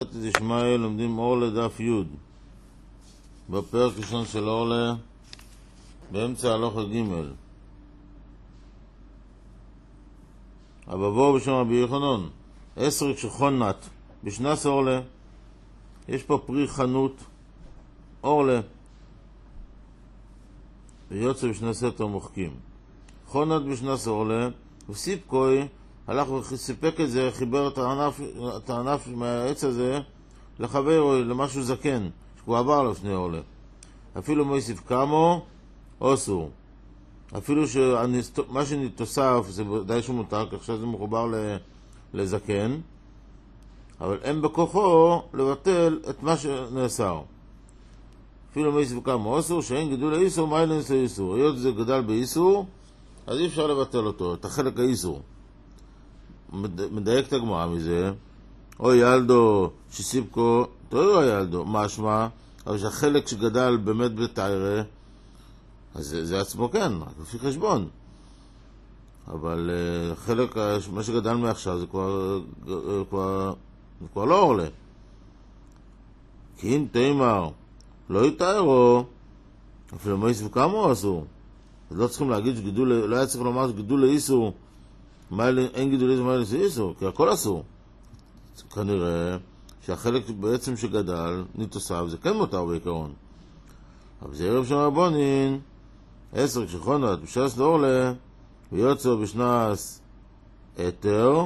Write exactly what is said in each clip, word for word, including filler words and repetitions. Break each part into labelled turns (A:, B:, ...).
A: ישמעאל לומדים אורלה דף י' בפרק ראשון של אורלה באמצע הלכה ג'. הבבוא בשם רבי יוחנן עשר כשחונת בשנס אורלה. יש פה פרי חנות אורלה ויוצא בשנס סתר מוחקים. חונת בשנס אורלה וסיפקוי הלך וסיפק את זה, חיבר את הענף, את הענף מהעץ הזה לחבר למשהו זקן שכבר עבר לפני אורלה. אפילו מויסיף כמו אוסו, אפילו שמה שנתוסף זה די שמותר, כך שזה מחובר לזקן, אבל אין בכוחו לבטל את מה שנאסר. אפילו מויסיף כמו אוסו, שאין גידול האיסור, מה אין נעשה איסור? היות זה גדל באיסור, אז אי אפשר לבטל אותו, את החלק האיסור. מדייק את הגמרא מזה, או ילדו שסיפקו, תראו ילדו, משמע, אבל שהחלק שגדל באמת בתיירה, אז זה, זה עצמו כן, רק לפי חשבון. אבל uh, חלק, מה שגדל מעכשיו זה כבר, כבר, זה כבר לא אורלה. כי אם תאמר, לא יתיירו, אפילו מה יספו כמה אסור. אז לא צריכים להגיד שגידול, לא היה צריך לומר שגידול לאיסור, אין גידול לאיסור, מה לאיסור איסור, כי הכל אסור. כנראה שהחלק בעצם שגדל, נתוסף, זה כן מותר בעיקרון. אבל זה ערב של רבונין, עשר כשחונת, בשנס לאורלה, ויוצא בשנס אתר,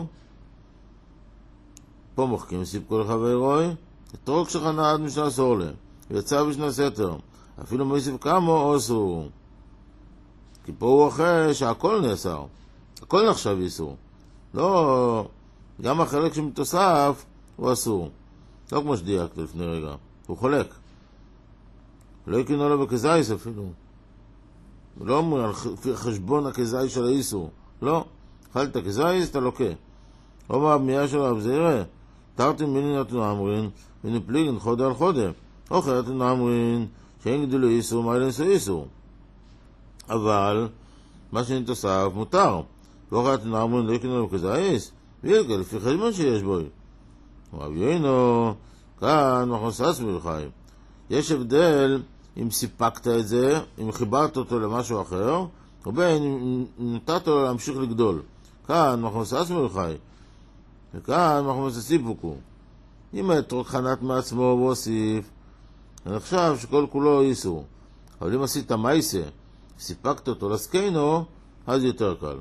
A: פה מוחקים סיפקו לחברוי, אתרוק שחנת בשנס אורלה, ויצא בשנס אתר, אפילו מוסיף כמה אסור. כי פה הוא אחרי שהכל נאסר, הכל נחשב איסור. לא, גם החלק שמתוסף הוא אסור. לא כמו שדייקת לפני רגע, הוא חולק. לא יקנו לו בכזייס אפילו. הוא לא אומר על חשבון הכזייס של האיסור. לא, אכלת כזייס, אתה לוקה. או מהבנייה של רב זעירה, תרתם מיני נתנו אמרין, ונפליגן חודה על חודה. או אחרת נאמרין, שאין גדולו איסור, מה אין איסור. אבל, מה שנתוסף מותר. ואו אחרת נאמרין, לא יקנו לו בכזייס, וילגה לפי חשבון שיש בו. רב יוינו, כאן מחוסס מלחי. יש הבדל אם סיפקת את זה, אם חיברת אותו למשהו אחר, או בין אם נתת לו להמשיך לגדול. כאן מחוסס מלחי, וכאן מחוסס סיפוקו. אם התרוק חנת מעצמו והוסיף, אני חושב שכל כולו איסור. אבל אם עשית מייסה, סיפקת אותו לסקיינו, אז יותר קל.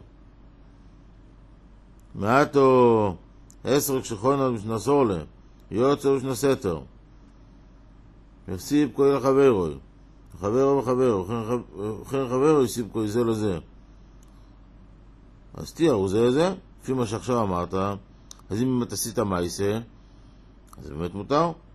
A: מעטו עשר כשחונת בשנס אורלה, יוצא בשנס אתר. יסיב כוי לחברוי, חברו וחברו, וכן חברו יסיב כוי זה לזה. אז תיארו זה לזה, לפי מה שעכשיו אמרת, אז אם אתה עשית מייסה, אז זה באמת מותר.